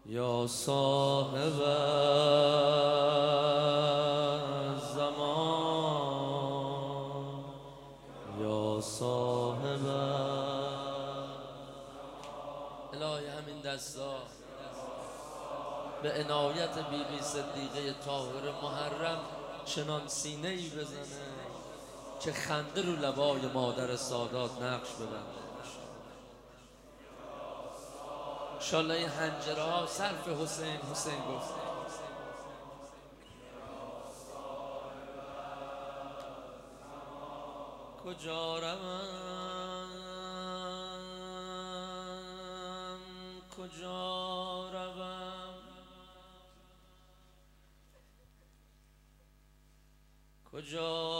یا صاحب زمان، یا صاحب الهی همین دستا به عنایت بی بی صدیقه طاهر محرم چنان سینه ای بزنه که خنده رو لبای مادر سادات نقش ببنده. انشالله این حنجره ها صرف حسین حسین گفت. کجا روم کجا روم کجا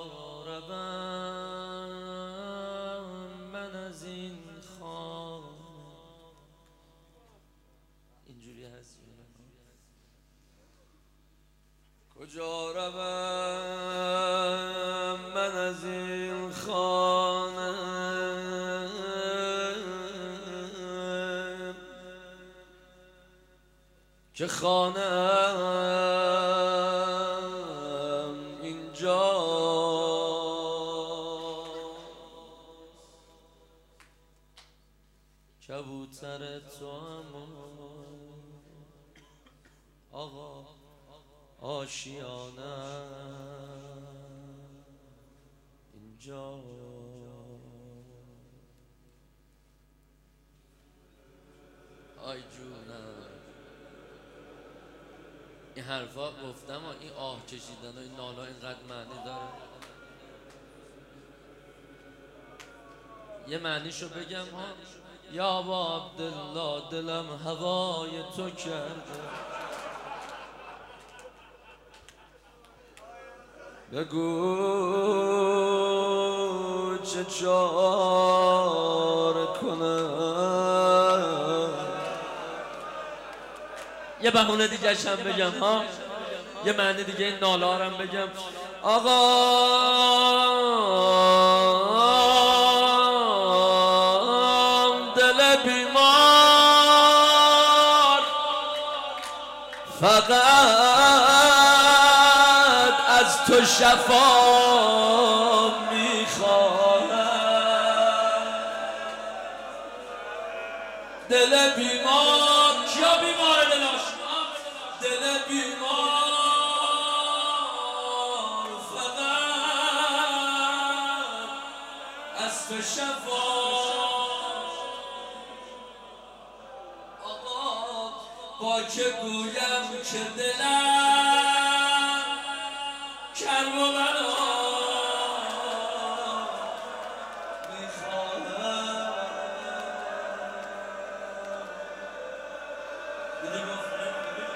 روم من از این خانه. اینجوری هست کجا روم من از این خانه که خانه اینجا کبوتر تو هم آقا آشیانه اینجا. آی جونم این حرفا گفتم و این آه کشیدن و این نالا اینقدر معنی داره. یه معنیشو بگم ها. یا با عبدالله دلم هوای تو کرده، بگو چه چاره کنم. یه بهونه دیگه شم بگم ها. یه معنی دیگه این نالارم بگم. آقا دل بیمار فقط از تو شفا میخواهم. دل بیمار کیا بیماره دلاش؟ دل بیمار فقط از تو شفا. آقا با که گویم که دلم کرب و بلا میخواهم. دیدی گفتم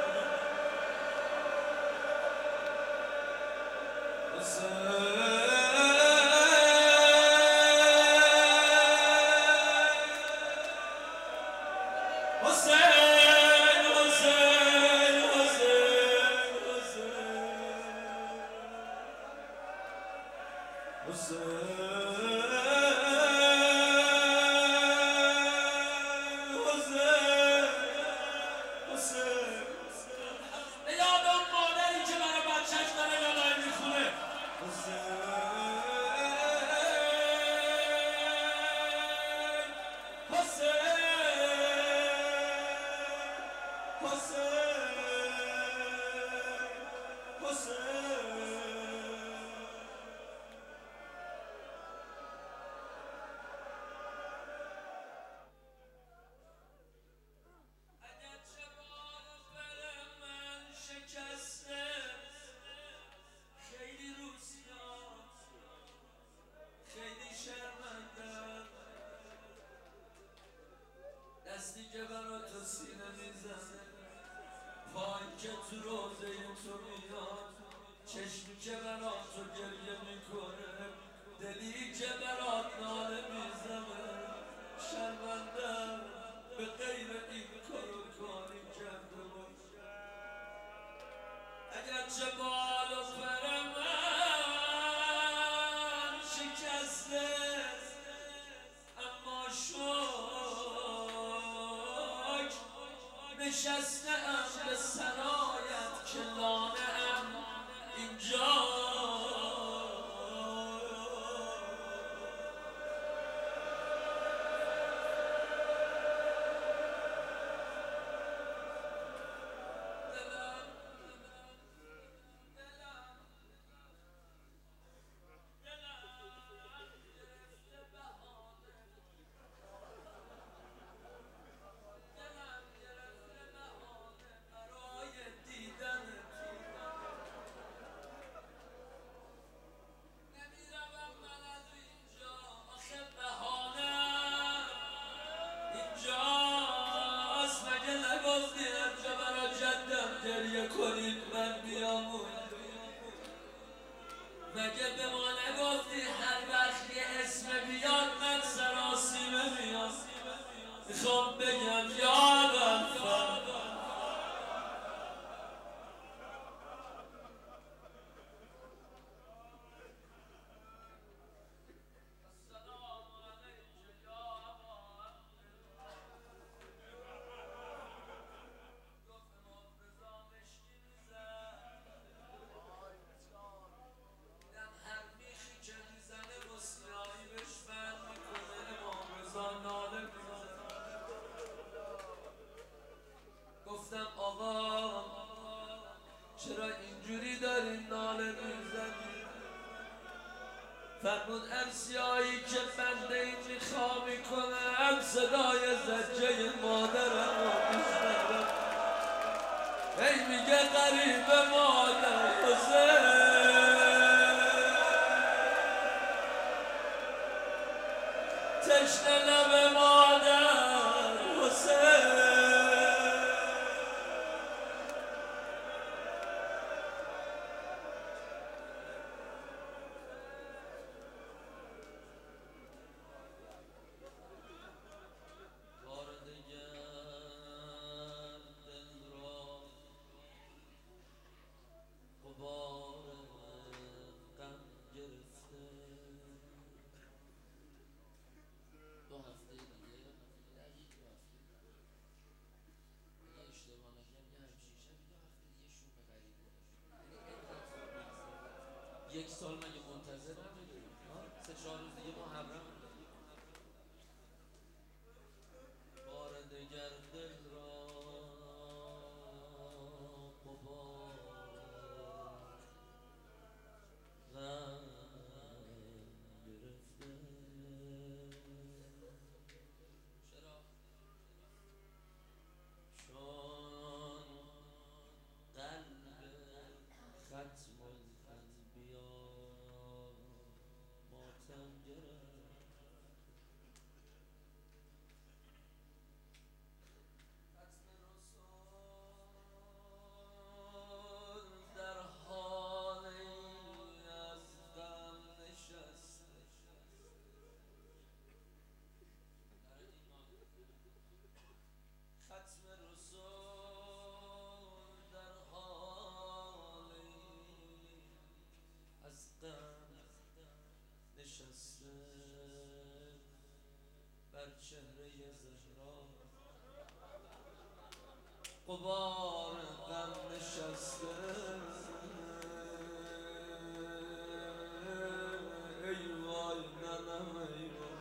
دستی که برا تو سینه میزنه، پایی که تو روزه تو میاد، چشمی که برا تو گریه میکنه، دلی که برات ناله میزنه. شرمندم به غیر این کارو کاری کرده باش. اگر چه بال و پر من شکسته، اما شکر به نشسته ام به سرایت که لانه ام اینجا کنید من بیام مگه به ما نگفتی هر وقت یه اسم بیاد من سراسیمه میام میخوام بگم یا ابوالفضل گفتم آقا چرا اینجوری داری ناله میزنی؟ فرمود ارسیایی که بنده این میخوا میکنم صدای زجه مادرم رو میشنوم ای میگه غریب مادر حسین تشنه لب مادر حسین یک سال مگه منتظر نمیدونیم 3-4 روز دیگه محرم بار دگر دل را غبار غم گرفته چرا؟ چون قلب ختم نشسته بر چهره زهرا غبار غم نشسته ای وای ننم ای وای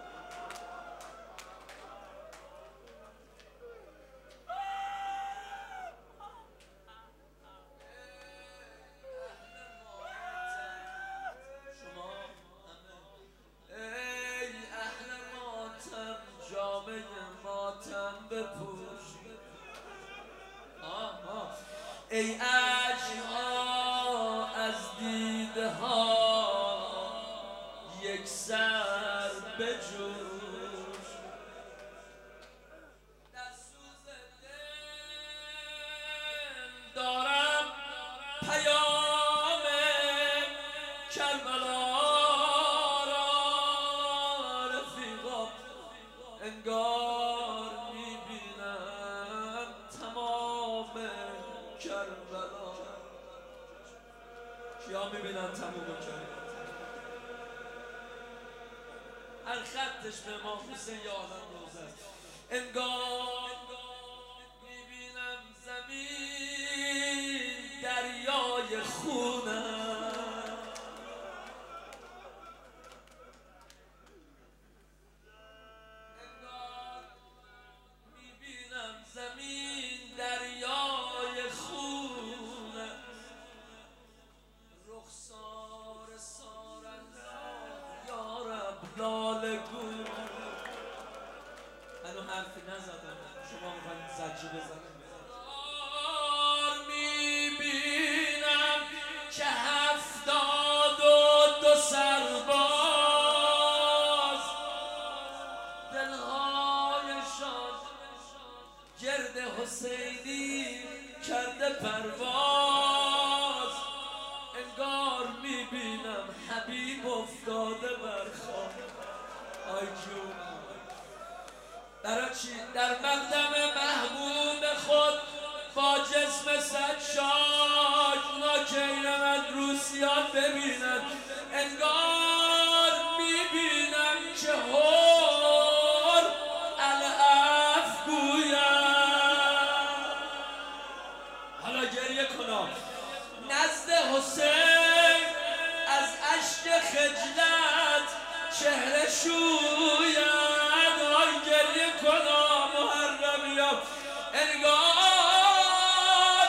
بپوش ای اشک‌ها از دیده ها یک سر بجوش در سوز دل دارم پیام کربلا را رفیقا انگار کربلا کیا میبینن تموم کربلا هر خطش به امام حسین یا عالم روزه انگار میبینن لاله گل منو حرفی نزدم شما میخواین زجه بزنیم میبینم که 72 سرباز دلهایشان گرد حسینی کرده پرواز انگار میبینم حبیب افتاده بر خاک آی جون برای چی؟ در مقدم محبوب خود با جسم سجاد اونا که اینه من روسیان ببینن انگار میبینم که هر العف گویم حالا گریه کنم نزد حسین از اشک خجلت چهره شوید آی گریه کنم محرمیم انگار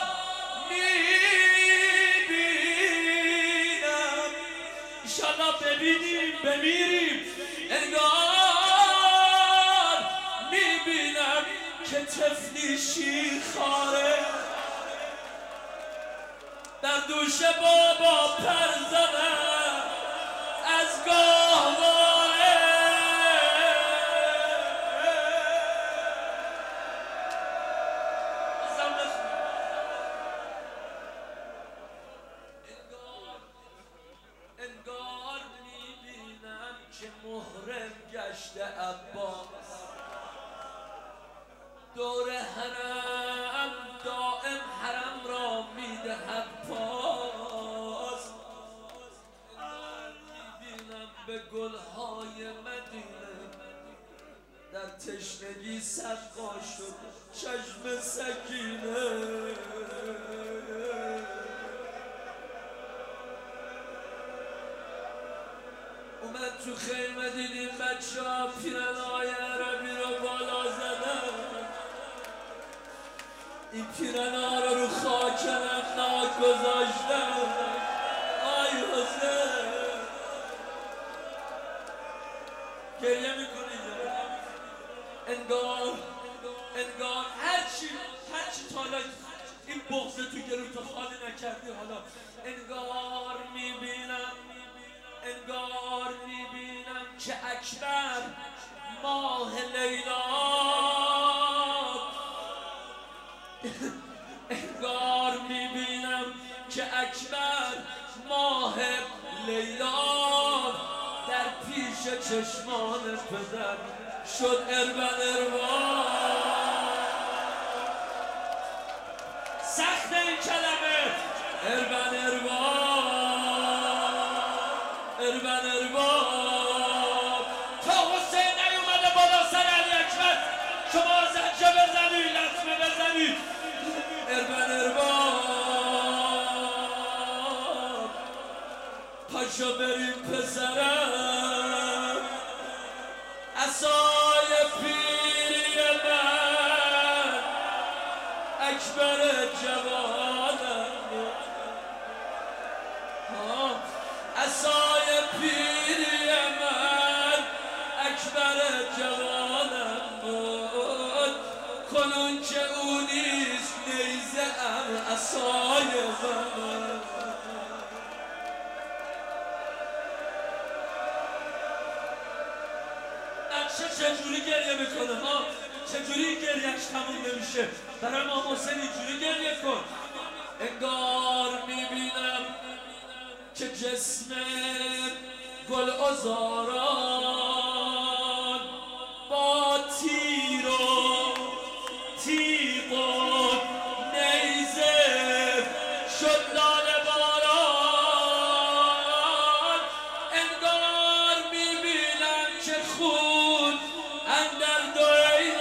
میبینم ایشالله ببینیم بمیریم انگار میبینم که طفلی شیرخواره در دوش بابا پر زدم از گاهواره انگار میبینم که محرم گشته عباس دور حرم دائم حرم را میدهد پاس میبینم به گلهای مدینه در تشنگی سقا شد چشم سکینه اومد تو خیمه دیدیم بچه ها پیرنهای عربی رو بالا زدن این پیرنها رو خاک نمناک گذاشتن آی حسین گریه میکنی انگار هرچی تا این بغض تو گلو تا خالی نکردی حالا انگار میبینم که اکبر ماه لیلا انگار میبینم که اکبر ماه لیلا در پیش چشمان پدر شد اربن سخت این کلمه اربن تا حسین نیومده بالا سر علی اکبر شما زجه بزنی لطمه بزنی اربن پاشو بریم پسرم عصای پیری من اکبر جوانم عصای پیری من اکبر جوانم بود کنون که او نیست نیزه ام عصای من چجوری گریه میکنه ها چجوری گریهش تموم نمیشه برای امام حسین اینجوری گریه کن انگار میبینم که جسم گل آزاران با تیر و تیغ و نیزه شد لاله باران انگار میبینم که خون اندر دو عین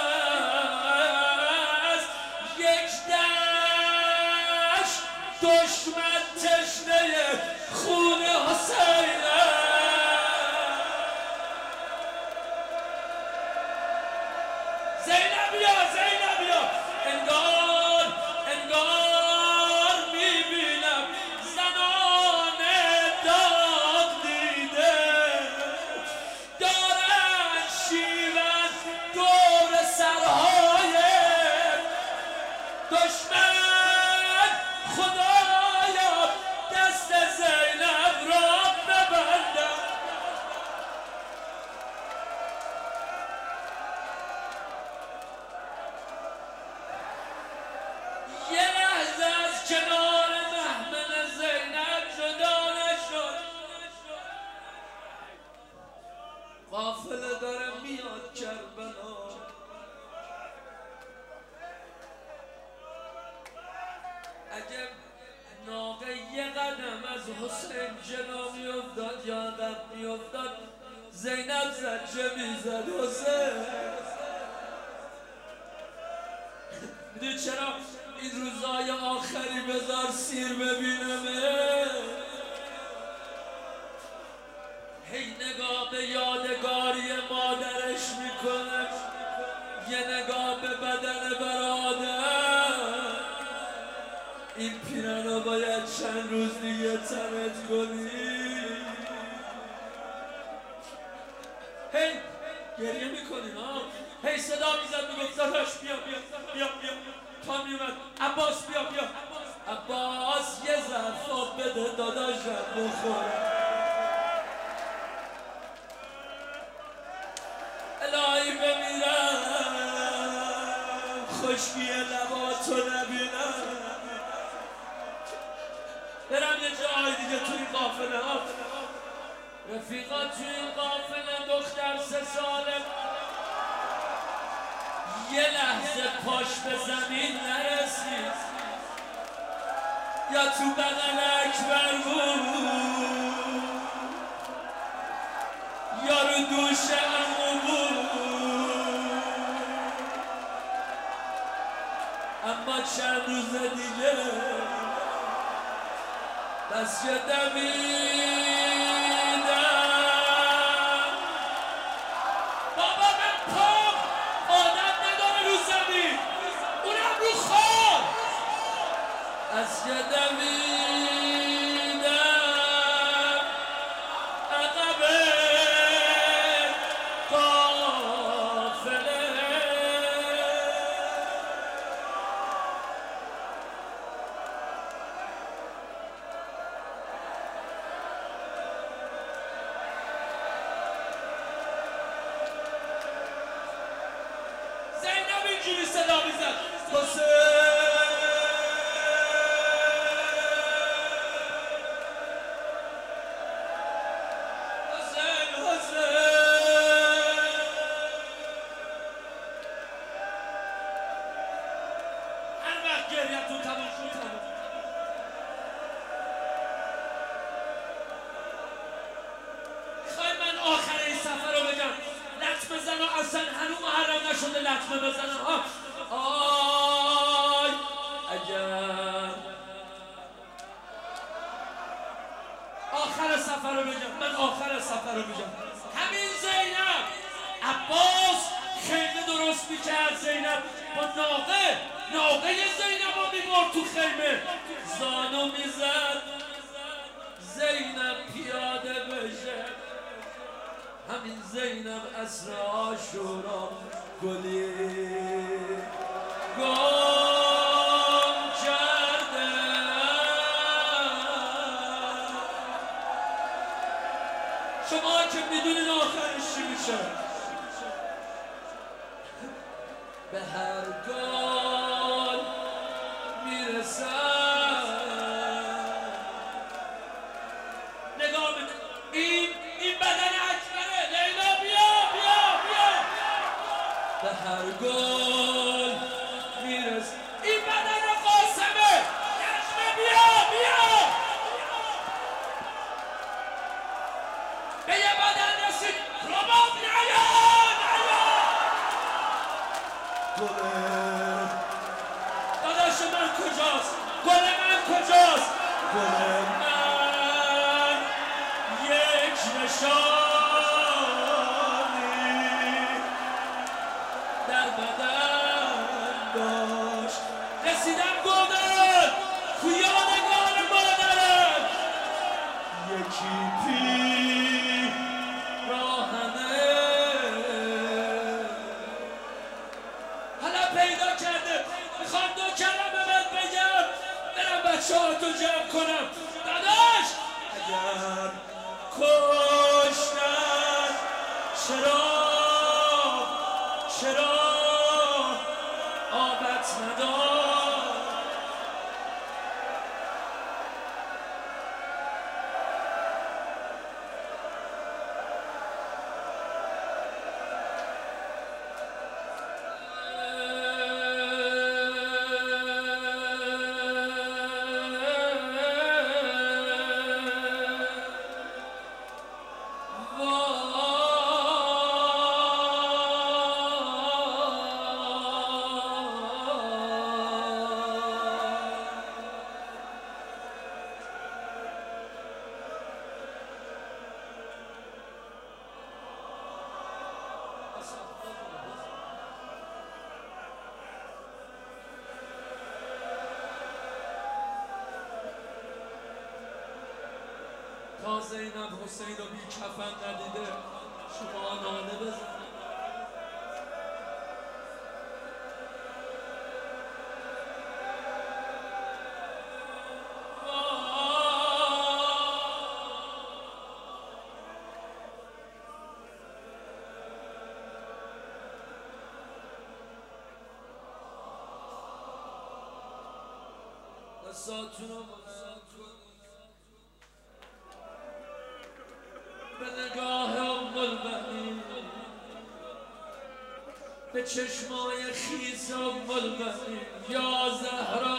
است یک دشت دشمن تشنه خون حسین قافله داره میاد کربلا اگه ناقه یه قدم از حسین جلو میافتاد یا عقب میافتاد زینب زجه میزد حسین میدونی چرا این روزای آخری بذار سیر ببینمه هی نگاه به یادگاری مادرش میکنه یه نگاه به بدن برادر این پیرنو باید چند روز دیگه تنت کنی هی گریه میکنی ها هی صدا میزد میگفت داداش بیا تا میومد عباس بیا عباس یه ظرف آب بده داداشم بخوره الهی بمیرم خشکی لباتو نبینم برم یه جای دیگه توی این قافله ها رفیقا توی این قافله دختر 3 ساله یه لحظه پاش به زمین نرسید یا تو بدن اکبر بود یا رو دوش عمو بود اما چند روز دیگه دست دویدم بابا من پام آدم نداره رو زمین اونم رو خواب از دویدم عقب قافله زینب اینجوری صدا میزد اصلا هنوز محرم نشده لطمه بزنم آی اگر آخر سفر رو بگم من آخر سفر رو بگم همین زینب عباس خیمه درست میکرد زینب با ناقه زینب رو میبرد تو خیمه زانو میزد زینب پیاده بشه همین زینب عصر عاشورا گلی گم کرده شما که میدونین آخرش چی میشه به هر گل میرسد نگاه این بدن به هر گل میرس این بدن قاسمه نجمه بیا به یه بدن رسید رباب نیا گل داداش من کجاست گل من کجاست گل من یک نشان رسیدم گودن تو یادگار مادرم یکی پی راهنه حالا پیدا کرده میخوام 2 کلمه بهت بگم برم بچه ها تو جمع کنم داداش اگر کشتن چرا آبت ندار زینب حسین رو بی کفن ندیده شما ناله بزن. دستاتون رو بلند کنید به نگاه ام البنین، به چشمای خیز ام البنین. یا زهرا